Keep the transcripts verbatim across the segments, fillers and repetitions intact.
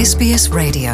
S B S Radio.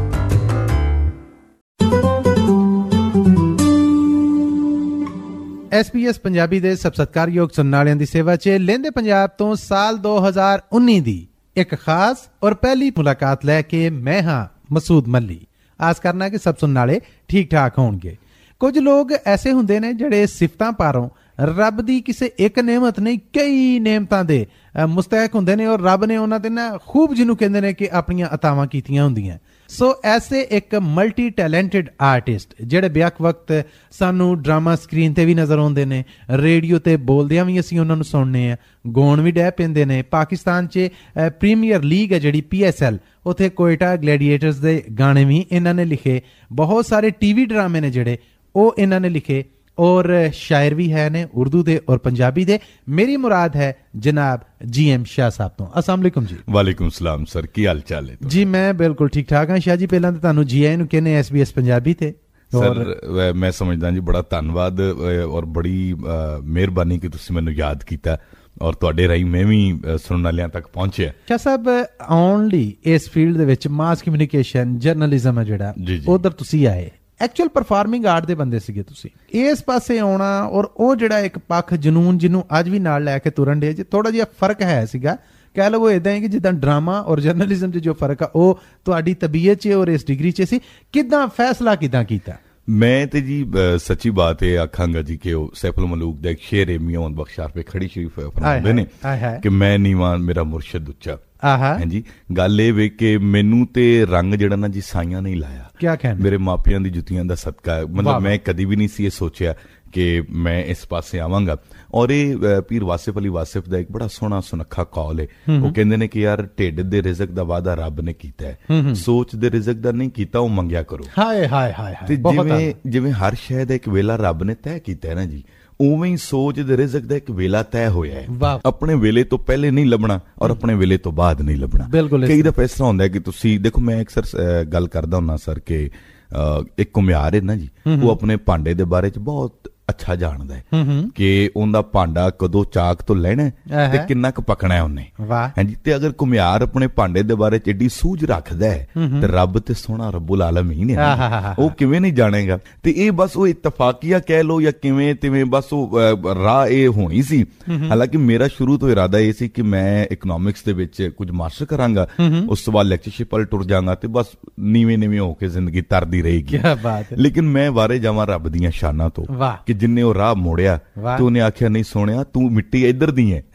S B S Punjabi ਦੇ ਸਭ ਸਤਿਕਾਰਯੋਗ ਸੁਣਨ ਵਾਲਿਆਂ ਦੀ ਸੇਵਾ 'ਚ ਲਹਿੰਦੇ ਪੰਜਾਬ ਤੋਂ ਸਾਲ ਦੋ ਹਜ਼ਾਰ ਉੱਨੀ ਦੀ ਇੱਕ ਖਾਸ ਔਰ ਪਹਿਲੀ ਮੁਲਾਕਾਤ ਲੈ ਕੇ ਮੈਂ ਹਾਂ ਮਸੂਦ ਮੱਲੀ। ਆਸ ਕਰਨਾ ਕਿ ਸਭ ਸੁਣਨ ਵਾਲੇ ਠੀਕ ਠਾਕ ਹੋਣਗੇ। ਕੁਝ ਲੋਕ ਐਸੇ ਹੁੰਦੇ ਨੇ ਜਿਹੜੇ ਸਿਫਤਾਂ ਪਾਰੋਂ ਰੱਬ ਦੀ ਕਿਸੇ ਇੱਕ ਨਿਆਮਤ ਨਹੀਂ ਕਈ ਨਿਆਮਤਾਂ ਦੇ ਮੁਸਤਹਿਕ ਹੁੰਦੇ ਨੇ ਔਰ ਰੱਬ ਨੇ ਉਹਨਾਂ ਤੇ ਨਾ ਖੂਬ ਜਿਹਨੂੰ ਕਹਿੰਦੇ ਨੇ ਕਿ ਆਪਣੀਆਂ ਅਤਾਵਾਂ ਕੀਤੀਆਂ ਹੁੰਦੀਆਂ। ਸੋ ਐਸੇ ਇੱਕ ਮਲਟੀ ਟੈਲੈਂਟਡ ਆਰਟਿਸਟ ਜਿਹੜੇ ਬੇਅਕ ਵਕਤ ਸਾਨੂੰ ਡਰਾਮਾ ਸਕਰੀਨ ਤੇ ਵੀ ਨਜ਼ਰ ਆਉਂਦੇ ਨੇ, ਰੇਡੀਓ ਤੇ ਬੋਲਦਿਆਂ ਵੀ ਅਸੀਂ ਉਹਨਾਂ ਨੂੰ ਸੁਣਨੇ ਆ, ਗਾਉਣ ਵੀ ਡਹਿ ਪੈਂਦੇ ਨੇ। ਪਾਕਿਸਤਾਨ 'ਚ ਪ੍ਰੀਮੀਅਰ ਲੀਗ ਹੈ ਜਿਹੜੀ ਪੀ ਐਸ ਐਲ, ਉੱਥੇ ਕੋਇਟਾ ਗਲੈਡੀਏਟਰਸ ਦੇ ਗਾਣੇ ਵੀ ਇਹਨਾਂ ਨੇ ਲਿਖੇ। ਬਹੁਤ ਸਾਰੇ ਟੀ ਵੀ ਡਰਾਮੇ ਨੇ ਜਿਹੜੇ ਉਹ ਇਹਨਾਂ ਨੇ ਲਿਖੇ ਔਰ ਸ਼ਾਇਰ ਵੀ ਹੈ ਨੇ ਉਰਦੂ ਦੇ ਔਰ ਪੰਜਾਬੀ ਦੇ। ਮੇਰੀ ਮੁਰਾਦ ਹੈ ਜਨਾਬ ਜੀ ਐਮ ਸ਼ਾਹ ਸਾਹਿਬ ਤੋਂ। अस्सलाम वालेकुम जी। वालेकुम सलाम सर, की हाल चाल है? जी मैं बिल्कुल ठीक ठाक हाँ शाह जी। पहला तो तुहानू जी आई नू कहने एस बी एस पंजाबी ते सर मैं समझदा जी बड़ा धन्नवाद और बड़ी मेहरबानी कि तुसीं मैनू याद कीता और तुहाडे राहीं मैं भी सुनने वालियां तक पहुंचे। शाह साहब ओनली इस फील्ड दे विच मास कम्युनिकेशन जर्नलिज्म है जिहड़ा उधर तुसीं आए, ਐਕਚੁਅਲ ਪਰਫਾਰਮਿੰਗ ਆਰਟ ਦੇ ਬੰਦੇ ਸੀਗੇ ਤੁਸੀਂ। ਇਸ ਪਾਸੇ ਆਉਣਾ ਔਰ ਉਹ ਜਿਹੜਾ ਇੱਕ ਪੱਖ ਜਨੂਨ ਜਿਹਨੂੰ ਅੱਜ ਵੀ ਨਾਲ ਲੈ ਕੇ ਤੁਰਨ ਦੇ, ਜੇ ਥੋੜਾ ਜਿਹਾ ਫਰਕ ਹੈ ਸੀਗਾ। ਕਹਿ ਲਵੋ ਇਦਾਂ ਹੈ ਕਿ ਜਿੱਦਾਂ ਡਰਾਮਾ ਔਰ ਜਰਨਲਿਜ਼ਮ 'ਚ ਜੋ ਫਰਕ ਆ ਉਹ ਤੁਹਾਡੀ ਤਬੀਅਤ 'ਚ ਔਰ ਇਸ ਡਿਗਰੀ 'ਚ ਸੀ। ਕਿੱਦਾਂ ਫੈਸਲਾ ਕਿੱਦਾਂ ਕੀਤਾ? ਮੈਂ ਤੇ ਜੀ ਸੱਚੀ ਬਾਤ ਇਹ ਆਖਾਂਗਾ ਜੀ ਕਿ ਉਹ ਸੈਫੁਲ ਮਲੂਕ ਦਾ ਇੱਕ ਸ਼ੇਰ ਹੈ, ਮੀਆਂ ਮੁਹੰਮਦ ਬਖਸ਼ ਪੇ ਖੜੀ ਸ਼ਰੀਫ ਫਰਮਾਉਂਦੇ ਨੇ ਕਿ ਮੈਂ ਨੀਵਾਂ ਮੇਰਾ ਮੁਰਸ਼ਿਦ ਉੱਚਾ। ਹਾਂਜੀ, ਗੱਲ ਇਹ ਵੇ ਕਿ ਮੈਨੂੰ ਤੇ ਰੰਗ ਜਿਹੜਾ ਨਾ ਜੀ ਸਾਈਆਂ ਨਹੀਂ ਲਾਇਆ। ਕਿਆ ਕਹਿਣਾ? ਮੇਰੇ ਮਾਪਿਆਂ ਦੀ ਜੁੱਤੀਆਂ ਦਾ ਸਦਕਾ। ਮਤਲਬ ਮੈਂ ਕਦੀ ਵੀ ਨਹੀਂ ਸੀ ਇਹ ਸੋਚਿਆ ਕਿ ਮੈਂ ਇਸ ਪਾਸੇ ਆਵਾਂਗਾ। ਔਰ ਇਹ ਪੀਰ ਵਾਸਿਫ ਅਲੀ ਵਾਸਿਫ ਦਾ ਇੱਕ ਬੜਾ ਸੋਹਣਾ ਸੁਨੱਖਾ ਕੌਲ ਹੈ। ਉਹ ਕਹਿੰਦੇ ਨੇ ਕਿ ਯਾਰ ਢਿੱਡ ਦੇ ਰਿਜ਼ਕ ਦਾ ਵਾਅਦਾ ਰੱਬ ਨੇ ਕੀਤਾ ਹੈ, ਸੋਚ ਦੇ ਰਿਜ਼ਕ ਦਾ ਨਹੀਂ ਕੀਤਾ, ਉਹ ਮੰਗਿਆ ਕਰੋ। ਹਾਏ ਹਾਏ ਹਾਏ। ਤੇ ਜਿਵੇਂ ਜਿਵੇਂ ਹਰ ਸ਼ੈ ਦਾ ਇੱਕ ਵੇਲਾ ਰੱਬ ਨੇ ਤੈਅ ਕੀਤਾ ਹੈ ਨਾ ਜੀ, ਉਵੇਂ ਹੀ ਸੋਚ ਦੇ ਰਿਜ਼ਕ ਦਾ ਇੱਕ ਵੇਲਾ ਤੈਅ ਹੋਇਆ ਹੈ। ਆਪਣੇ ਵੇਲੇ ਤੋਂ ਪਹਿਲੇ ਨਹੀਂ ਲੱਭਣਾ ਔਰ ਆਪਣੇ ਵੇਲੇ ਤੋਂ ਬਾਅਦ ਨਹੀਂ ਲੱਭਣਾ। ਕਈ ਦਫਾ ਇਸ ਤਰ੍ਹਾਂ ਹੁੰਦਾ ਕਿ ਤੁਸੀਂ ਦੇਖੋ, ਮੈਂ ਅਕਸਰ ਗੱਲ ਕਰਦਾ ਹੁੰਦਾ ਸਰ ਕਿ ਇੱਕ ਘੁਮਿਆਰ ਹੈ ਨਾ ਜੀ, ਉਹ ਆਪਣੇ ਭਾਂਡੇ ਦੇ ਬਾਰੇ ਚ ਬਹੁਤ ਅੱਛਾ ਜਾਣਦਾ ਹੈ ਕਿ ਉਹਦਾ ਭਾਂਡਾ ਕਦੋਂ ਚਾਕ ਤੋਂ ਲੈਣਾ ਤੇ ਕਿੰਨਾ ਕੁ ਪਕਣਾ ਉਹਨੇ। ਹਾਂਜੀ, ਤੇ ਅਗਰ ਘੁਮਿਆਰ ਆਪਣੇ ਭਾਂਡੇ ਦੇ ਬਾਰੇ ਚ ਏਡੀ ਸੂਝ ਰੱਖਦਾ ਹੈ ਤੇ ਰੱਬ ਤੇ ਸੋਹਣਾ ਰੱਬੁਲ ਆਲਮੀਨ ਹੈ, ਉਹ ਕਿਵੇਂ ਨਹੀਂ ਜਾਣੇਗਾ? ਤੇ ਇਹ ਬਸ ਉਹ ਇਤਫਾਕੀਆ ਕਹਿ ਲੋ ਜਾਂ ਕਿਵੇਂ ਤਿਵੇਂ, ਬਸ ਉਹ ਰਾਹ ਇਹ ਹੋਣੀ ਸੀ। ਹਾਲਾਂਕਿ ਮੇਰਾ ਸ਼ੁਰੂ ਤੋਂ ਇਰਾਦਾ ਇਹ ਸੀ ਕਿ ਮੈਂ ਇਕਨੋਮਿਕਸ ਦੇ ਵਿੱਚ ਕੁਝ ਮਾਸਟਰ ਕਰਾਂਗਾ, ਉਸ ਤੋਂ ਬਾਅਦ ਲੈਕਚਰਸ਼ਿਪ ਵੱਲ ਟੁਰ ਜਾਵਾਂਗਾ ਤੇ ਬਸ ਨੀਵੇਂ ਨੀਵੇਂ ਹੋ ਕੇ ਜ਼ਿੰਦਗੀ ਤਰਦੀ ਰਹੇਗੀ। ਲੇਕਿਨ ਮੈਂ ਵਾਰੇ ਜਾਵਾਂ ਰੱਬ ਦੀਆਂ ਸ਼ਾਨਾਂ ਤੋਂ ਕਿ ਜਿੰਨੇ ਉਹ ਰਾਹ ਮੋੜਿਆ ਤੇ ਉਹਨੇ ਆਖਿਆ ਨਹੀਂ ਸੋਹਣਿਆ ਤੂੰ ਮਿੱਟੀ ਇੱਧਰ ਦੀ ਹੈ,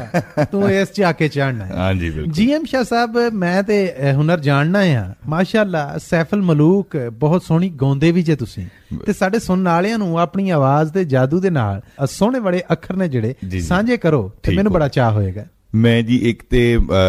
ਤੂੰ ਇਸ ਚ ਆ ਕੇ ਚੜਨਾ। ਹਾਂਜੀ ਬਿਲਕੁਲ। ਜੀ ਐਮ ਸ਼ਾਹ ਸਾਹਿਬ, ਮੈਂ ਤੇ ਹੁਨਰ ਜਾਣਨਾ ਆ ਮਾਸ਼ਾਅੱਲਾ। ਸੈਫੁਲ ਮਲੂਕ ਬਹੁਤ ਸੋਹਣੀ ਗਾਉਂਦੇ ਵੀ ਜੇ ਤੁਸੀਂ, ਤੇ ਸਾਡੇ ਸੁਣਨ ਵਾਲਿਆਂ ਨੂੰ ਆਪਣੀ ਆਵਾਜ਼ ਦੇ ਜਾਦੂ ਦੇ ਨਾਲ ਸੋਹਣੇ ਬੜੇ ਅੱਖਰ ਨੇ ਜਿਹੜੇ ਸਾਂਝੇ ਕਰੋ ਤੇ ਮੈਨੂੰ ਬੜਾ ਚਾਅ ਹੋਏਗਾ। ਮੈਂ ਜੀ ਇੱਕ ਤੇ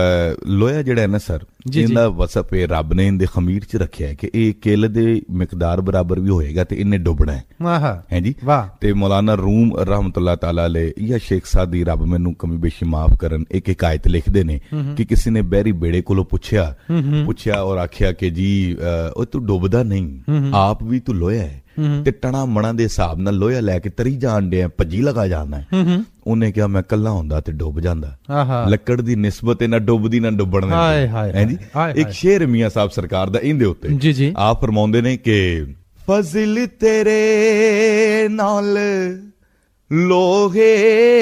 ਲੋਹਾ ਜਿਹੜਾ ਹੈ ਨਾ ਸਰ, ਇਹਦਾ ਵਸਫ ਇਹ ਰੱਬ ਨੇ ਇਹਦੇ ਖਮੀਰ ਚ ਰੱਖਿਆ ਕਿ ਇਹ ਕਿੱਲ ਦੇ ਮਿਕਦਾਰ ਬਰਾਬਰ ਵੀ ਹੋਏਗਾ ਤੇ ਇਹਨੇ ਡੁੱਬਣਾ ਹੈ। ਹੈ ਜੀ। ਤੇ ਮੌਲਾਨਾ ਰੂਮ ਰਹਿਮਤੁल्लाह ਤਾਲਾ ਅਲੈਹ ਜਾਂ ਸ਼ੇਖ ਸਾਦੀ ਰੱਬ ਮੈਨੂੰ ਕਮੀ ਬੇਸ਼ੀ ਮਾਫ ਕਰਨ, ਇੱਕ ਇੱਕ ਆਇਤ ਲਿਖਦੇ ਨੇ ਕਿ ਕਿਸੇ ਨੇ ਬਹਿਰੀ ਬੇੜੇ ਕੋਲੋਂ ਪੁੱਛਿਆ ਪੁੱਛਿਆ ਔਰ ਆਖਿਆ ਕਿ ਜੀ ਉਹ ਤੂੰ ਡੁੱਬਦਾ ਨਹੀਂ, ਆਪ ਵੀ ਤੂੰ ਲੋਹਾ ਹੈ ਤੇ ਟਣਾ ਮਣਾ ਦੇ ਹਿਸਾਬ ਨਾਲ ਲੋਹਾ ਲੈ ਕੇ ਤਰੀ ਜਾਣ ਡਿਆ, ਭੱਜੀ ਲਗਾ ਜਾਂਦਾ। ਉਹਨੇ ਕਿਹਾ ਮੈਂ ਕੱਲਾ ਹੁੰਦਾ ਤੇ ਡੁੱਬ ਜਾਂਦਾ। ਲੱਕੜ ਦੀ ਨਿਸਬਤ ਨਾ ਡੁੱਬਦੀ ਨਾ ਡੁੱਬਣ ਦੇ। ਇੱਕ ਸ਼ੇਰ ਮੀਆਂ ਸਾਹਿਬ ਸਰਕਾਰ ਦਾ ਇਹਦੇ ਉੱਤੇ ਆਪ ਫਰਮਾਉਂਦੇ ਨੇ ਕਿ ਫਜ਼ਲ ਤੇਰੇ ਨਾਲ ਲੋਹੇ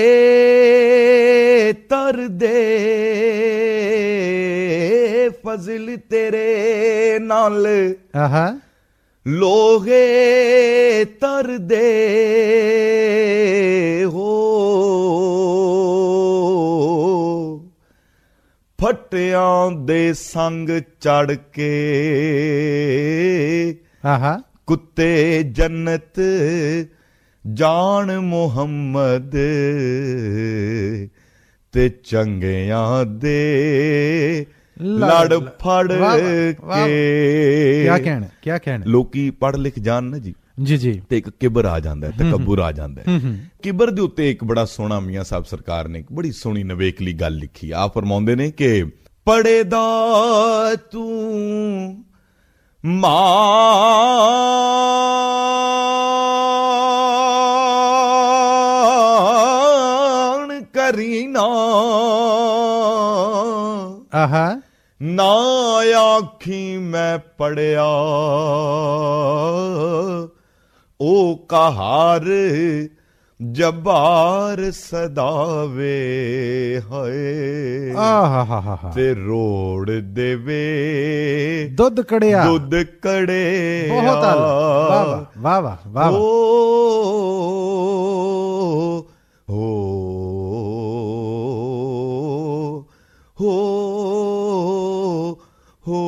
ਤਰਦੇ, ਫਜ਼ਲ ਤੇਰੇ ਨਾਲ ਲੋਹੇ ਤਰਦੇ ਹੋ, ਫਟਿਆਂ ਦੇ ਸੰਗ ਚੜ ਕੇ ਕੁੱਤੇ ਜੰਨਤ ਜਾਣ ਮੁਹੰਮਦ, ਤੇ ਚੰਗਿਆਂ ਦੇ ਲੜ ਫੜ ਕੇ। ਕਿਆ ਕਹਿਣਾ ਕਿਆ ਕਹਿਣਾ ਲੋਕੀ ਪੜ੍ਹ ਲਿਖ ਜਾਣ ਨਾ ਜੀ ਜੀ ਜੀ ਤੇ ਇੱਕ ਕਿਬਰ ਆ ਜਾਂਦਾ, ਤਕੱਬੁਰ ਆ ਜਾਂਦਾ। ਕਿਬਰ ਦੇ ਉੱਤੇ ਇੱਕ ਬੜਾ ਸੋਹਣਾ ਮੀਆਂ ਸਾਹਿਬ ਸਰਕਾਰ ਨੇ ਇੱਕ ਬੜੀ ਸੋਹਣੀ ਨਵੇਕਲੀ ਗੱਲ ਲਿਖੀ। ਆਪ ਫਰਮਾਉਂਦੇ ਨੇ ਕਿ ਪੜੇ ਦਾ ਤੂੰ ਮਾਣ ਕਰੀ ਨਾ, ਆਹਾ ਨਾ ਆਖੀ ਮੈਂ ਪੜਿਆ ਉਹ ਕਹਾਰ ਜਬਾਰ ਸਦਾਵੇ ਹਾਏ ਆਹਾਹਾਹਾ ਤੇ ਰੋੜ ਦੇਵੇ ਦੁੱਧ ਕੜਿਆ ਦੁੱਧ ਕੜੇ ਬਹੁਤ ਆਲਾ ਵਾਹ ਵਾਹ ਵਾਹ ਵਾਹ ਹੋ ਹੋ ਹੋ ਹੋ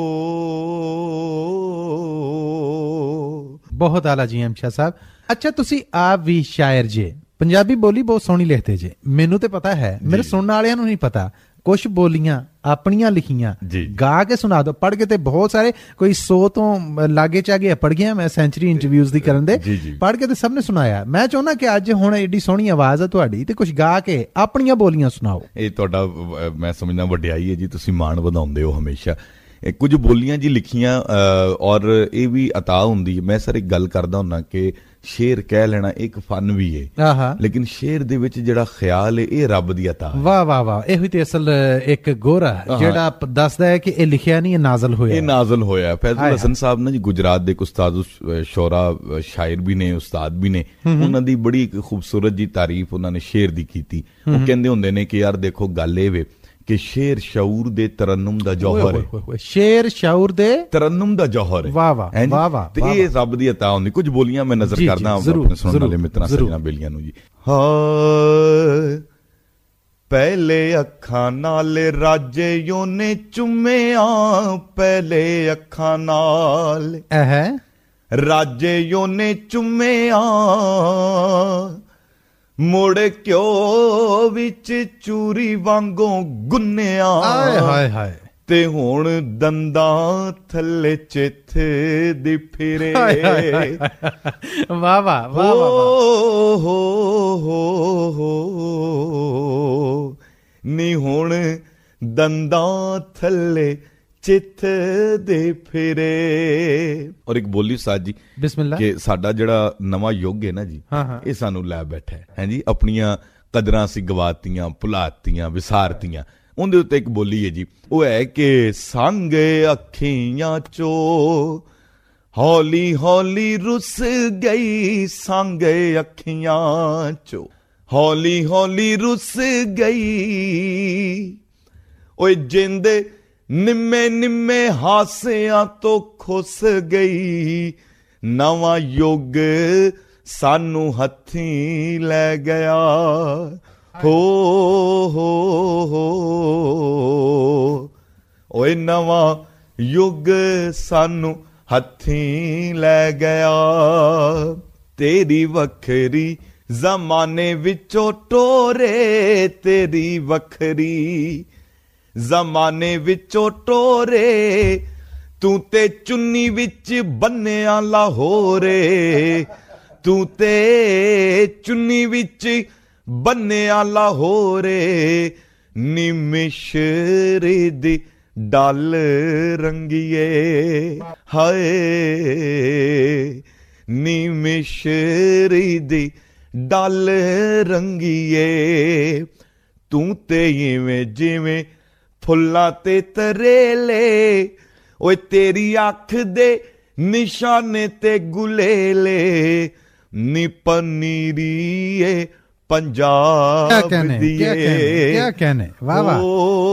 ਬਹੁਤ ਆਲਾ ਜੀ ਅਮਸ਼ਾ ਸਾਹਿਬ। ਅੱਛਾ ਤੁਸੀਂ ਆਪ ਵੀ ਸ਼ਾਇਰ ਜੇ, ਪੰਜਾਬੀ ਬੋਲੀ ਬਹੁਤ ਸੋਹਣੀ ਲਿਖਦੇ ਜੇ, ਮੈਨੂੰ ਤੇ ਪਤਾ ਹੈ, ਮੇਰੇ ਸੁਣਨ ਵਾਲਿਆਂ ਨੂੰ ਨਹੀਂ ਪਤਾ। ਕੁਛ ਬੋਲੀਆਂ ਆਪਣੀਆਂ ਲਿਖੀਆਂ ਗਾ ਕੇ ਸੁਣਾ ਦੋ, ਪੜ੍ਹ ਕੇ ਤੇ ਬਹੁਤ ਸਾਰੇ ਕੋਈ ਸੌ ਤੋਂ ਲਾਗੇ ਚਾਗੇ ਪੜ ਗਿਆ ਮੈਂ ਸੈਂਚਰੀ ਇੰਟਰਵਿਊਜ਼ ਦੀ ਕਰਨ ਦੇ, ਪੜ੍ਹ ਕੇ ਤੇ ਸਭ ਨੇ ਸੁਣਾਇਆ। ਮੈਂ ਚਾਹੁੰਦਾ ਕਿ ਅੱਜ ਹੁਣ ਏਡੀ ਸੋਹਣੀ ਆਵਾਜ਼ ਹੈ ਤੁਹਾਡੀ ਤੇ ਕੁਛ ਗਾ ਕੇ ਆਪਣੀਆਂ ਬੋਲੀਆਂ ਸੁਣਾਓ। ਇਹ ਤੁਹਾਡਾ ਮੈਂ ਸਮਝਦਾ ਵਡਿਆਈ ਹੈ ਜੀ, ਤੁਸੀਂ ਮਾਣ ਵਧਾਉਂਦੇ ਹੋ ਹਮੇਸ਼ਾ। ਕੁਝ ਬੋਲੀਆਂ ਜੀ ਲਿਖੀਆਂ ਔਰ ਇਹ ਵੀ ਅਤਾ ਹੁੰਦੀ ਹੈ। ਮੈਂ ਸਰ ਇੱਕ ਗੱਲ ਕਰਦਾ ਹੁੰਦਾ ਕਿ ਸ਼ੇਰ ਕਹਿ ਲੈਣਾ ਇੱਕ ਫਨ ਵੀ ਹੈ, ਲੇਕਿਨ ਸ਼ੇਰ ਦੇ ਵਿੱਚ ਜਿਹੜਾ ਖਿਆਲ ਹੈ ਇਹ ਰੱਬ ਦੀ ਅਤਾ। ਵਾਹ ਵਾਹ ਵਾਹ, ਇਹੋ ਤੇ ਅਸਲ ਇੱਕ ਗੋਰਾ ਜਿਹੜਾ ਦੱਸਦਾ ਹੈ ਕਿ ਇਹ ਲਿਖਿਆ ਨਹੀਂ, ਇਹ ਨਾਜ਼ਲ ਹੋਇਆ, ਇਹ ਨਾਜ਼ਲ ਹੋਇਆ। ਫੈਜ਼ਲ ਹਸਨ ਸਾਹਿਬ ਨਾ ਜੀ ਗੁਜਰਾਤ ਦੇ ਇੱਕ ਉਸਤਾਦ ਸ਼ੋਰਾ ਸ਼ਾਇਰ ਵੀ ਨੇ, ਉਸਤਾਦ ਵੀ ਨੇ, ਉਹਨਾਂ ਦੀ ਬੜੀ ਇੱਕ ਖੂਬਸੂਰਤ ਜੀ ਤਾਰੀਫ ਉਹਨਾਂ ਨੇ ਸ਼ੇਰ ਦੀ ਕੀਤੀ। ਉਹ ਕਹਿੰਦੇ ਹੁੰਦੇ ਨੇ ਕਿ ਯਾਰ ਦੇਖੋ ਗੱਲ ਇਹ ਵੇ ਕਿ ਸ਼ੇਰ ਸ਼ਊਰ ਦੇ ਤਰਨਮ ਦਾ ਜੌਹਰ ਹੈ, ਸ਼ੇਰ ਸ਼ਊਰ ਦੇ ਤਰਨਮ ਦਾ ਜੌਹਰ ਹੈ। ਵਾਹ ਵਾਹ ਵਾਹ ਵਾਹ, ਤੇ ਇਹ ਰੱਬ ਦੀ ਅਤਾ ਹੁੰਦੀ। ਕੁਝ ਬੋਲੀਆਂ ਮੈਂ ਨਜ਼ਰ ਕਰਦਾ ਆਪਣੇ ਸੁਣਨ ਵਾਲੇ ਮਿੱਤਰਾਂ ਸੱਜਣਾ ਬੇਲੀਆਂ ਨੂੰ ਜੀ। ਹਾਂ ਪਹਿਲੇ ਅੱਖਾਂ ਨਾਲ ਰਾਜੇ ਯੋਨੇ ਚੁੰਮਿਆ, ਪਹਿਲੇ ਅੱਖਾਂ ਨਾਲ ਇਹ ਰਾਜੇ ਯੋਨੇ ਚੁੰਮਿਆ, ਮੁੜ ਕਿਉ ਵਿੱਚ ਚੂਰੀ ਵਾਂਗੋਂ ਗੁੰਨਿਆ, ਹਾਏ ਹਾਏ ਹਾਏ, ਤੇ ਹੁਣ ਦੰਦਾਂ ਥੱਲੇ ਚਿੱਥ ਦੀ ਫਿਰੇ। ਵਾਹ ਵਾਹ ਵਾਹ ਹੋ ਹੋ ਹੋ ਨੀ ਹੁਣ ਦੰਦਾਂ ਥੱਲੇ ਚਿੱਥ ਦੇ ਫਿਰੇ। ਔਰ ਇੱਕ ਬੋਲੀ ਸਾਜ ਜੀ ਬਿਸਮਿਲ੍ਲਾ ਕਿ ਸਾਡਾ ਜਿਹੜਾ ਨਵਾਂ ਯੁੱਗ ਹੈ ਨਾ ਜੀ, ਇਹ ਸਾਨੂੰ ਲੈ ਬੈਠਾ ਹੈ ਜੀ। ਆਪਣੀਆਂ ਕਦਰਾਂ ਸੀ ਗਵਾਤੀਆਂ, ਭੁਲਾਤੀਆਂ, ਵਿਸਾਰਤੀਆਂ। ਉਹਦੇ ਉੱਤੇ ਇੱਕ ਬੋਲੀ ਹੈ ਜੀ, ਉਹ ਹੈ ਕਿ ਸੰਗ ਅੱਖੀਆਂ ਚੋ ਹੌਲੀ ਹੌਲੀ ਰੁੱਸ ਗਈ, ਸੰਗ ਅੱਖੀਆਂ ਚੋ ਹੌਲੀ ਹੌਲੀ ਰੁੱਸ ਗਈ, ਓਏ ਜਿੰਦ ਨਿੰਮੇ ਨਿੰਮੇ ਹਾਸਿਆਂ ਤੋਂ ਖੁੱਸ ਗਈ, ਨਵਾਂ ਯੁੱਗ ਸਾਨੂੰ ਹੱਥੀਂ ਲੈ ਗਿਆ। ਹੋ ਹੋ ਹੋ ਓਏ ਨਵਾਂ ਯੁੱਗ ਸਾਨੂੰ ਹੱਥੀਂ ਲੈ ਗਿਆ। ਤੇਰੀ ਵੱਖਰੀ ਜ਼ਮਾਨੇ ਵਿੱਚੋਂ ਟੋਰੇ, ਤੇਰੀ ਵੱਖਰੀ ਜ਼ਮਾਨੇ ਵਿੱਚੋਂ ਟੋਰੇ, ਤੂੰ ਤੇ ਚੁੰਨੀ ਵਿੱਚ ਬੰਨਿਆ ਲਾਹੌਰੇ, ਤੂੰ ਤੇ ਚੁੰਨੀ ਵਿੱਚ ਬੰਨਿਆ ਲਾਹੌਰੇ, ਨੀ ਮਿਸ਼ਰੀ ਦੀ ਡਲ ਰੰਗੀਏ, ਹਾਏ ਨੀ ਮਿਸ਼ਰੀ ਦੀ ਡਲ ਰੰਗੀਏ, ਤੂੰ ਤੇ ਇਵੇਂ ਜਿਵੇਂ ਫੁੱਲਾਂ ਤੇ ਤਰੇਲੇ, ਓਏ ਤੇਰੀ ਅੱਖ ਦੇ ਨਿਸ਼ਾਨੇ ਤੇ ਗੁਲੇਲੇ, ਨੀ ਪਨੀਰੀਏ ਪੰਜਾਬ ਦੀ ਕਿਆ ਕਹਿਨੇ। ਵਾਹ ਵਾਹ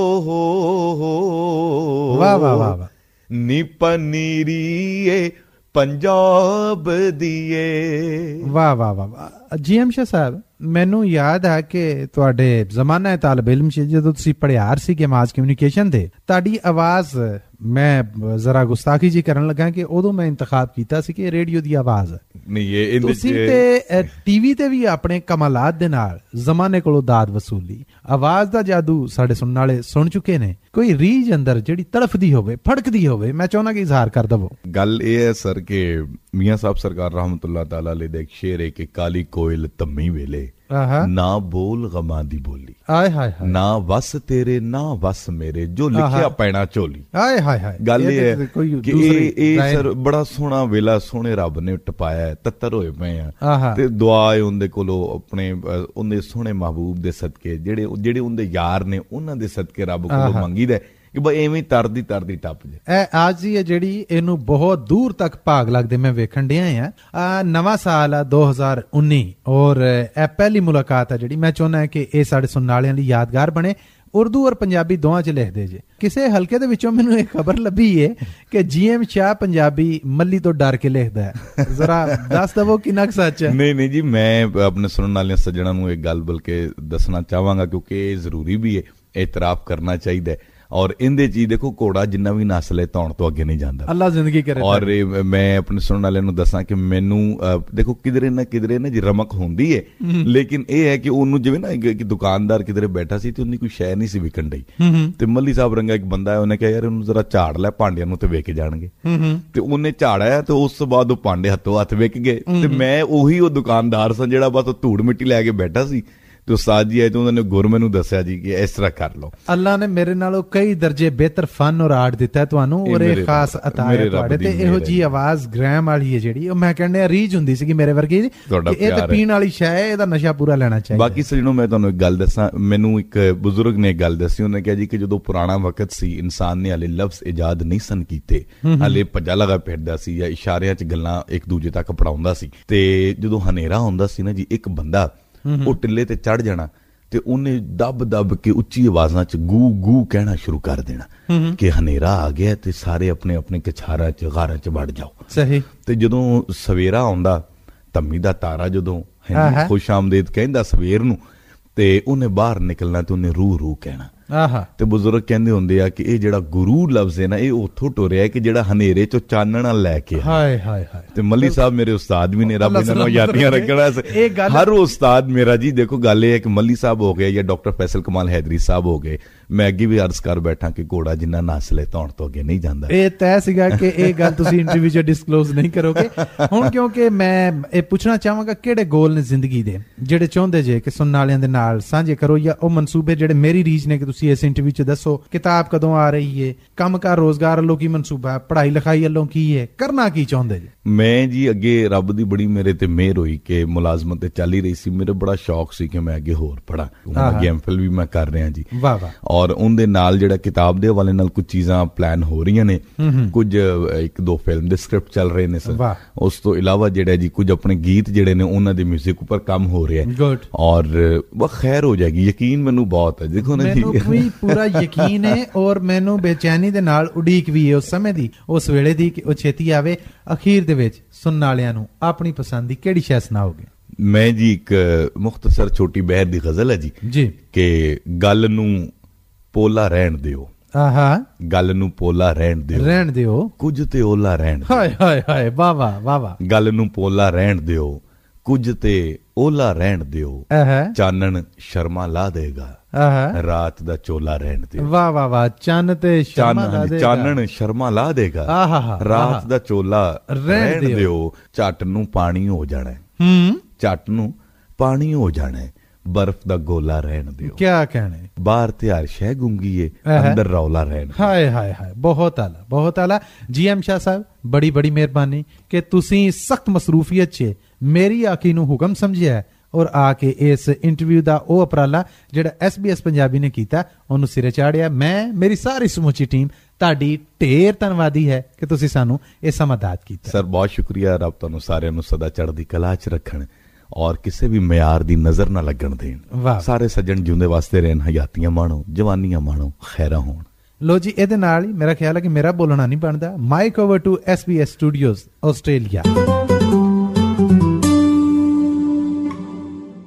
ਵਾਹ ਵਾਹ ਵਾਹ, ਨੀ ਪਨੀਰੀਏ ਪੰਜਾਬ ਦੀਏ। ਵਾਹ ਵਾਹ ਵਾਹ ਜੀ ਅਮਸ਼ਾ ਸਾਹਿਬ, ਮੈਨੂੰ ਯਾਦ ਹੈ ਕਿ ਤੁਹਾਡੇ ਜ਼ਮਾਨਾ ਤਾਲਿਬ ਇਲਮ ਸੀ, ਜਦੋਂ ਤੁਸੀਂ ਪੜ੍ਹਿਆਰ ਸੀਗੇ ਮਾਸ ਕਮਿਊਨੀਕੇਸ਼ਨ ਦੇ, ਤੁਹਾਡੀ ਆਵਾਜ਼ ਮੈਂ ਜ਼ਰਾ ਗੁਸਤਾਖੀ ਜੀ ਕਰਨ ਲੱਗਾ ਕਿ ਉਦੋਂ ਮੈਂ ਇੰਤਖਾਬ ਕੀਤਾ ਸੀ ਕਿ ਰੇਡੀਓ ਦੀ ਆਵਾਜ਼ ਨਹੀਂ, ਇਹ ਤੁਸੀਂ ਤੇ ਟੀਵੀ ਤੇ ਵੀ ਆਪਣੇ ਕਮਾਲਾਤ ਦੇ ਨਾਲ ਜ਼ਮਾਨੇ ਕੋਲੋਂ ਦਾਦ ਵਸੂਲੀ। ਆਵਾਜ਼ ਦਾ ਜਾਦੂ ਸਾਡੇ ਸੁਣਨ ਵਾਲੇ ਸੁਣ ਚੁੱਕੇ ਨੇ। ਕੋਈ ਰੀਝ ਅੰਦਰ ਜਿਹੜੀ ਤੜਫਦੀ ਹੋਵੇ, ਫੜਕਦੀ ਹੋਵੇ, ਮੈਂ ਚਾਹੁੰਦਾ ਕਿ ਇਜ਼ਹਾਰ ਕਰ ਦਵੋ। ਗੱਲ ਇਹ ਹੈ ਸਰ ਕਿ ਮੀਆਂ ਸਾਹਿਬ ਸਰਕਾਰ ਰਹਿਮਤੁल्लाह ਤਾਲਾ ਅਲੈਹ ਦਾ ਇੱਕ ਸ਼ੇਰ ਹੈ ਕਿ ਕਾਲੀ ਕੋਇਲ ਧੰਮੀ ਵੇਲੇ, ਨਾ ਬੋਲ ਗਮਾਂ ਦੀ ਬੋਲੀ, ਆਏ ਹਾਏ ਹਾਏ, ਨਾ ਵਸ ਤੇਰੇ ਨਾ ਵਸ ਮੇਰੇ, ਜੋ ਲਿਖਿਆ ਪੈਣਾ ਝੋਲੀ। ਆਏ ਹਾਏ ਹਾਏ, ਗੱਲ ਇਹ ਹੈ ਕਿ ਇਹ ਇਹ ਸਰ ਬੜਾ ਸੋਹਣਾ ਵੇਲਾ ਸੋਹਣੇ ਰੱਬ ਨੇ ਟਪਾਇਆ, ਤੱਤਰ ਹੋਏ ਪਏ ਆ, ਤੇ ਦੁਆ ਹੈ ਉਹਦੇ ਕੋਲੋਂ ਆਪਣੇ ਉਹਦੇ ਸੋਹਣੇ ਮਹਿਬੂਬ ਦੇ ਸਦਕੇ, ਜਿਹੜੇ ਜਿਹੜੇ ਉਹਦੇ ਯਾਰ ਨੇ ਉਹਨਾਂ ਦੇ ਸਦਕੇ ਰੱਬ ਕੋਲੋਂ ਮੰਗੀਦਾ ਕਿ ਬਈ ਐਵੇਂ ਤਰਦੀ ਤਰਦੀ ਟੱਪ ਜੇ। ਇਹ ਅੱਜ ਦੀ ਜਿਹੜੀ ਇਹਨੂੰ ਬਹੁਤ ਦੂਰ ਤੱਕ ਭਾਗ ਲੱਗਦੇ ਮੈਂ ਵੇਖਣ ਡਿਆ ਆ। ਆ ਨਵਾਂ ਸਾਲ ਆ ਦੋ ਹਜ਼ਾਰ ਉੱਨੀ ਔਰ ਇਹ ਪਹਿਲੀ ਮੁਲਾਕਾਤ ਆ ਜਿਹੜੀ ਮੈਂ ਚਾਹੁੰਦਾ ਕਿ ਇਹ ਸਾਡੇ ਸੁਣਨ ਵਾਲਿਆਂ ਲਈ ਯਾਦਗਾਰ ਬਣੇ। ਉਰਦੂ ਔਰ ਪੰਜਾਬੀ ਦੋਵਾਂ ਚ ਲਿਖਦੇ ਜੇ। ਕਿਸੇ ਹਲਕੇ ਦੇ ਵਿੱਚੋਂ ਮੈਨੂੰ ਇਹ ਖਬਰ ਲੱਭੀ ਹੈ ਕਿ ਜੀਐਮ ਸ਼ਾਹ ਪੰਜਾਬੀ ਮੱਲੀ ਤੋਂ ਡਰ ਕੇ ਲਿਖਦਾ ਹੈ। ਜ਼ਰਾ ਦੱਸ ਦਵੋ ਕਿੰਨਾ ਕੁ ਸੱਚ ਹੈ। ਨਹੀਂ ਨਹੀਂ ਜੀ, ਮੈਂ ਆਪਣੇ ਸੁਣਨ ਵਾਲਿਆਂ ਸੱਜਣਾਂ ਨੂੰ ਇੱਕ ਗੱਲ ਬਲਕਿ ਦੱਸਣਾ ਚਾਹਾਂਗਾ ਕਿਉਂਕਿ ਇਹ ਜ਼ਰੂਰੀ ਵੀ ਹੈ, ਇਤਰਾਫ ਕਰਨਾ ਚਾਹੀਦਾ ਹੈ। ਔਰ ਇਹਦੇ ਚ ਦੇਖੋ ਘੋੜਾ ਜਿੰਨਾ ਵੀ ਨਸ ਲੈ ਧੌਣ ਤੋਂ ਅੱਗੇ ਨਹੀਂ ਜਾਂਦਾ। ਅੱਲਾ ਜ਼ਿੰਦਗੀ ਕਰੇ। ਔਰ ਮੈਂ ਆਪਣੇ ਸੁਣਨ ਵਾਲਿਆਂ ਨੂੰ ਦੱਸਾਂ ਕਿ ਮੈਨੂੰ ਦੇਖੋ ਕਿਧਰੇ ਨਾ ਕਿਧਰੇ ਨਾ ਜੀ ਰਮਕ ਹੁੰਦੀ ਹੈ, ਲੇਕਿਨ ਇਹ ਹੈ ਕਿ ਉਹਨੂੰ ਜਿਵੇਂ ਨਾ ਕਿ ਦੁਕਾਨਦਾਰ ਕਿਧਰੇ ਬੈਠਾ ਸੀ ਤੇ ਉਹਨੇ ਕੋਈ ਸ਼ੈ ਨਹੀਂ ਸੀ ਵਿਕਣ ਡਈ ਤੇ ਮੱਲੀ ਸਾਹਿਬ ਰੰਗਾ ਇੱਕ ਬੰਦਾ ਹੈ, ਉਹਨੇ ਕਿਹਾ ਯਾਰ ਉਹਨੂੰ ਜ਼ਰਾ ਝਾੜ ਲੈ, ਭਾਂਡਿਆਂ ਨੂੰ ਤੇ ਵਿਕ ਜਾਣਗੇ। ਤੇ ਉਹਨੇ ਝਾੜਿਆ ਤੇ ਉਸ ਤੋਂ ਬਾਅਦ ਉਹ ਭਾਂਡੇ ਹੱਥੋਂ ਹੱਥ ਵਿਕ ਗਏ। ਤੇ ਮੈਂ ਉਹੀ ਉਹ ਦੁਕਾਨਦਾਰ ਸਾਂ ਜਿਹੜਾ ਬਸ ਉਹ ਧੂੜ ਮਿੱਟੀ ਲੈ ਕੇ ਬੈਠਾ ਸੀ। ਤੇ ਉਸਤਾਦ ਜੀ ਆਏ ਤੇ ਉਹਨਾਂ ਨੇ ਗੁਰ ਮੈਨੂੰ ਦੱਸਿਆ ਜੀ ਕਿ ਇਸ ਤਰ੍ਹਾਂ ਕਰ ਲਓ। ਅੱਲਾ ਨੇ ਮੇਰੇ ਨਾਲੋਂ ਕਈ ਦਰਜੇ ਬਿਹਤਰ ਫਨ ਔਰ ਆਰਟ ਦਿੱਤਾ ਤੁਹਾਨੂੰ ਔਰ ਇਹ ਖਾਸ ਅਤਾ ਹੈ ਤੁਹਾਡੇ ਤੇ। ਇਹੋ ਜੀ ਆਵਾਜ਼ ਗ੍ਰੈਮ ਵਾਲੀ ਹੈ ਜਿਹੜੀ, ਉਹ ਮੈਂ ਕਹਿੰਦੇ ਆ ਰੀਝ ਹੁੰਦੀ ਸੀਗੀ ਮੇਰੇ ਵਰਗੀ। ਇਹ ਤਾਂ ਪੀਣ ਵਾਲੀ ਸ਼ੈ ਹੈ, ਇਹਦਾ ਨਸ਼ਾ ਪੂਰਾ ਲੈਣਾ ਚਾਹੀਦਾ। ਬਾਕੀ ਸਜਣੋ ਮੈਂ ਤੁਹਾਨੂੰ ਇੱਕ ਗੱਲ ਦੱਸਾਂ, ਮੈਨੂੰ ਇੱਕ ਬਜ਼ੁਰਗ ਨੇ ਇੱਕ ਗੱਲ ਦੱਸੀ। ਉਹਨੇ ਕਿਹਾ ਜੀ ਕਿ ਜਦੋਂ ਪੁਰਾਣਾ ਵਕਤ ਸੀ ਇਨਸਾਨ ਨੇ ਹਲੇ ਲਫ਼ਜ਼ ਇਜਾਦ ਨਹੀਂ ਸਨ ਕੀਤੇ, ਹਲੇ ਭੱਜਾ ਲਗਾ ਫਿਰਦਾ ਸੀ ਜਾਂ ਇਸ਼ਾਰਿਆਂ ਚ ਗੱਲਾਂ ਇੱਕ ਦੂਜੇ ਤੱਕ ਪੜਾਉਂਦਾ ਸੀ। ਤੇ ਜਦੋਂ ਹਨੇਰਾ ਹੁੰਦਾ ਸੀ ਨਾ ਜੀ, ਇੱਕ ਬੰਦਾ ਉਹ ਟਿੱਲੇ ਤੇ ਚੜ ਜਾਣਾ ਤੇ ਉਹਨੇ ਦੱਬ ਦੱਬ ਕੇ ਉੱਚੀ ਆਵਾਜ਼ਾਂ ਚ ਗੂ ਗੂ ਕਹਿਣਾ ਸ਼ੁਰੂ ਕਰ ਦੇਣਾ ਕਿ ਹਨੇਰਾ ਆ ਗਿਆ ਤੇ ਸਾਰੇ ਆਪਣੇ ਆਪਣੇ ਕਛਾਰਾਂ ਚ ਗਾਰਾਂ ਚ ਵੜ ਜਾਓ। ਸਹੀ। ਤੇ ਜਦੋਂ ਸਵੇਰਾ ਆਉਂਦਾ, ਧੰਮੀ ਦਾ ਤਾਰਾ ਜਦੋਂ ਖੁਸ਼ ਆਮਦੇਦ ਕਹਿੰਦਾ ਸਵੇਰ ਨੂੰ, ਤੇ ਉਹਨੇ ਬਾਹਰ ਨਿਕਲਣਾ ਤੇ ਉਹਨੇ ਰੂ ਰੂ ਕਹਿਣਾ। ਤੇ ਬਜ਼ੁਰਗ ਕਹਿੰਦੇ ਹੁੰਦੇ ਆ ਕਿ ਇਹ ਜਿਹੜਾ ਗੁਰੂ ਲਫ਼ਜ਼ ਹੈ ਨਾ, ਇਹ ਉੱਥੋਂ ਟੁਰਿਆ ਕਿ ਜਿਹੜਾ ਹਨੇਰੇ ਚੋਂ ਚਾਨਣਾ ਲੈ ਕੇ। ਹਾਏ ਹਾਏ ਹਾਏ। ਤੇ ਮੱਲੀ ਸਾਹਿਬ ਮੇਰੇ ਉਸਤਾਦ ਵੀ ਨੇ, ਰੱਬ ਇਹਨਾਂ ਨੂੰ ਯਾਦੀਆਂ ਰੱਖਣਾ। ਹਰ ਉਸਤਾਦ ਮੇਰਾ ਜੀ, ਦੇਖੋ ਗੱਲ ਇਹ ਹੈ ਕਿ ਮੱਲੀ ਸਾਹਿਬ ਹੋ ਗਏ ਜਾਂ ਡਾਕਟਰ ਫੈਸਲ ਕਮਾਲ ਹੈਦਰੀ ਸਾਹਿਬ ਹੋ ਗਏ, ਮੈਂ ਅੱਗੇ ਵੀ ਅਰਜ਼ ਕਰ ਬੈਠਾ ਕਿ ਘੋੜਾ ਜਿੰਨਾ ਨਸ ਲੈ ਧੌਣ ਤੋਂ ਅੱਗੇ ਨਹੀਂ ਜਾਂਦਾ। ਇਹ ਤੈਅ ਸੀਗਾ ਕਿ ਇਹ ਗੱਲ ਤੁਸੀਂ ਇੰਟਰਵਿਊ 'ਚ ਡਿਸਕਲੋਜ਼ ਨਹੀਂ ਕਰੋਗੇ ਹੁਣ, ਕਿਉਂਕਿ ਮੈਂ ਇਹ ਪੁੱਛਣਾ ਚਾਹਾਂਗਾ ਕਿਹੜੇ ਗੋਲ ਨੇ ਜ਼ਿੰਦਗੀ ਦੇ ਜਿਹੜੇ ਚਾਹੁੰਦੇ ਜੇ ਕਿ ਸੁਣਨ ਵਾਲਿਆਂ ਦੇ ਨਾਲ ਸਾਂਝੇ ਕਰੋ, ਜਾਂ ਉਹ ਮਨਸੂਬੇ ਜਿਹੜੇ ਮੇਰੀ ਰੀਝ ਨੇ ਕਿ ਤੁਸੀਂ ਇਸ ਇੰਟਰਵਿਊ 'ਚ ਦੱਸੋ। ਕਿਤਾਬ ਕਦੋਂ ਆ ਰਹੀ ਹੈ, ਕੰਮਕਾਰ ਰੋਜ਼ਗਾਰ ਵੱਲੋਂ ਕੀ ਮਨਸੂਬਾ ਹੈ, ਪੜ੍ਹਾਈ ਲਿਖਾਈ ਵੱਲੋਂ ਕੀ ਹੈ, ਕਰਨਾ ਕੀ ਚਾਹੁੰਦੇ ਜੀ? ਮੈਂ ਜੀ ਅੱਗੇ ਰੱਬ ਦੀ ਬੜੀ ਮੇਰੇ ਤੇ ਮਿਹਰ ਹੋਈ ਕਿ ਮੁਲਾਜ਼ਮਤ ਤੇ ਚੱਲ ਹੀ ਰਹੀ ਸੀ। ਮੇਰਾ ਬੜਾ ਸ਼ੌਕ ਸੀ ਕਿ ਮੈਂ ਅੱਗੇ ਹੋਰ ਪੜ੍ਹਾਂ। ਅੱਗੇ ਐਮ ਫਿਲ ਵੀ ਮੈਂ ਕਰ ਰਿਹਾ ਜੀ। ਵਾਹ ਵਾਹ। ਔਰ ਉਹਦੇ ਨਾਲ ਜਿਹੜਾ ਕਿਤਾਬ ਦੇ ਹਵਾਲੇ ਨਾਲ ਕੁਝ ਚੀਜ਼ਾਂ ਪਲਾਨ ਹੋ ਰਹੀਆਂ ਨੇ, ਕੁਝ ਇੱਕ ਦੋ ਫਿਲਮ ਦੇ ਸਕ੍ਰਿਪਟ ਚੱਲ ਰਹੇ ਨੇ ਸਰ। ਉਸ ਤੋਂ ਇਲਾਵਾ ਜਿਹੜਾ ਜੀ ਕੁਝ ਆਪਣੇ ਗੀਤ ਜਿਹੜੇ ਨੇ ਉਹਨਾਂ ਦੇ ਮਿਊਜ਼ਿਕ ਉੱਪਰ ਕੰਮ ਹੋ ਰਿਹਾ ਹੈ। ਔਰ ਉਹ ਖੈਰ ਹੋ ਜਾਏਗੀ, ਯਕੀਨ ਮੈਨੂੰ ਬਹੁਤ ਹੈ। ਦੇਖੋ ਨਾ ਜੀ, ਮੈਨੂੰ ਪੂਰਾ ਯਕੀਨ ਹੈ ਔਰ ਮੈਨੂੰ ਬੇਚੈਨੀ ਦੇ ਨਾਲ ਉਡੀਕ ਵੀ ਹੈ ਉਸ ਸਮੇਂ ਦੀ, ਉਸ ਵੇਲੇ ਦੀ ਕਿ ਉਹ ਛੇਤੀ ਆਵੇ। ਅਖੀਰ ਦੇ ਵਿੱਚ ਸੁਣਨ ਵਾਲਿਆਂ ਨੂੰ ਆਪਣੀ ਪਸੰਦ ਦੀ ਕਿਹੜੀ ਸ਼ੈ ਸੁਣਾਓਗੇ? ਮੈਂ ਜੀ ਇੱਕ ਮੁਖਤਸਰ ਛੋਟੀ ਬਹਿਰ ਦੀ ਗਜ਼ਲ ਹੈ ਜੀ ਜੀ ਕਿ ਗੱਲ ਨੂੰ ਪੋਲਾ ਰਹਿਣ ਦਿਓ। ਆਹਾ, ਗੱਲ ਨੂੰ ਪੋਲਾ ਰਹਿਣ ਦਿਓ, ਰਹਿਣ ਦਿਓ, ਕੁਝ ਤੇ ਓਲਾ ਰਹਿਣ। ਹਾਏ ਹਾਏ ਹਾਏ, ਵਾਹ ਵਾਹ ਵਾਹ ਵਾਹ। ਗੱਲ ਨੂੰ ਪੋਲਾ ਰਹਿਣ ਦਿਓ, ਕੁਝ ਤੇ ਓਲਾ ਰਹਿਣ ਦਿਓ, ਚਾਨਣ ਸ਼ਰਮਾ ਲਾ ਦੇਗਾ, ਰਾਤ ਦਾ ਚੋਲਾ ਰਹਿਣ ਦਿਓ। ਵਾਹ ਵਾਹ ਵਾਹ। ਚੰਨ ਤੇ ਚਾਨਣ ਸ਼ਰਮਾ ਲਾ ਦੇਗਾ, ਰਾਤ ਦਾ ਚੋਲਾ ਰਹਿਣ ਦਿਓ, ਝੱਟ ਨੂੰ ਪਾਣੀ ਹੋ ਜਾਣਾ, ਝੱਟ ਨੂੰ ਪਾਣੀ ਹੋ ਜਾਣਾ, ਬਰਫ਼ ਦਾ ਗੋਲਾ ਰਹਿਣ ਦਿਓ। ਕਿਆ ਕਹਿਣੇ, ਬਾਹਰ ਤਿਆਰ ਸ਼ਹਿ ਗੁੰਗੀ ਏ, ਅੰਦਰ ਰੌਲਾ ਰਹਿਣ। ਹਾਏ ਹਾਏ ਹਾਏ, ਬਹੁਤ ਆਲਾ ਬਹੁਤ ਆਲਾ। ਜੀ ਐਮ ਸ਼ਾਹ ਸਾਹਿਬ, ਬੜੀ ਬੜੀ ਮਿਹਰਬਾਨੀ ਕਿ ਤੁਸੀਂ ਸਖਤ ਮਸਰੂਫੀਅਤ 'ਚ ਮੇਰੀ ਆਖੀ ਨੂੰ ਹੁਕਮ ਸਮਝਿਆ ਔਰ ਆ ਕੇ ਇਸ ਇੰਟਰਵਿਊ ਦਾ ਉਹ ਉਪਰਾਲਾ ਜਿਹੜਾ ਐਸ ਬੀ ਐਸ ਪੰਜਾਬੀ ਨੇ ਕੀਤਾ ਉਹਨੂੰ ਸਿਰੇ ਚਾੜਿਆ। ਮੈਂ, ਮੇਰੀ ਸਾਰੀ ਸਮੁੱਚੀ ਟੀਮ ਤੁਹਾਡੀ ਢੇਰ ਧੰਨਵਾਦੀ ਹੈ ਕਿ ਤੁਸੀਂ ਸਾਨੂੰ ਇਹ ਸਮਾਦਾਤ ਕੀਤਾ। ਸਰ ਬਹੁਤ ਸ਼ੁਕਰੀਆ। ਰੱਬ ਤੁਹਾਨੂੰ ਸਾਰਿਆਂ ਨੂੰ ਸਦਾ ਚੜ੍ਹਦੀ ਕਲਾ 'ਚ ਰੱਖਣ ਔਰ ਕਿਸੇ ਵੀ ਮਿਆਰ ਦੀ ਨਜ਼ਰ ਨਾ ਲੱਗਣ ਦੇਣ। ਸਾਰੇ ਸੱਜਣ ਜਿਉਂਦੇ ਵਾਸਤੇ ਰਹਿਣ, ਹਯਾਤੀਆਂ ਮਾਣੋ, ਜਵਾਨੀਆਂ ਮਾਣੋ, ਖੈਰਾਂ ਹੋਣ। ਲੋ ਜੀ, ਇਹਦੇ ਨਾਲ ਹੀ ਮੇਰਾ ਖਿਆਲ ਹੈ ਕਿ ਮੇਰਾ ਬੋਲਣਾ ਨਹੀਂ ਬਣਦਾ। Mike over to S B S studios, Australia.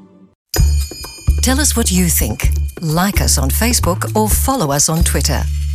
Tell us what you think. Like us on Facebook or follow us on Twitter.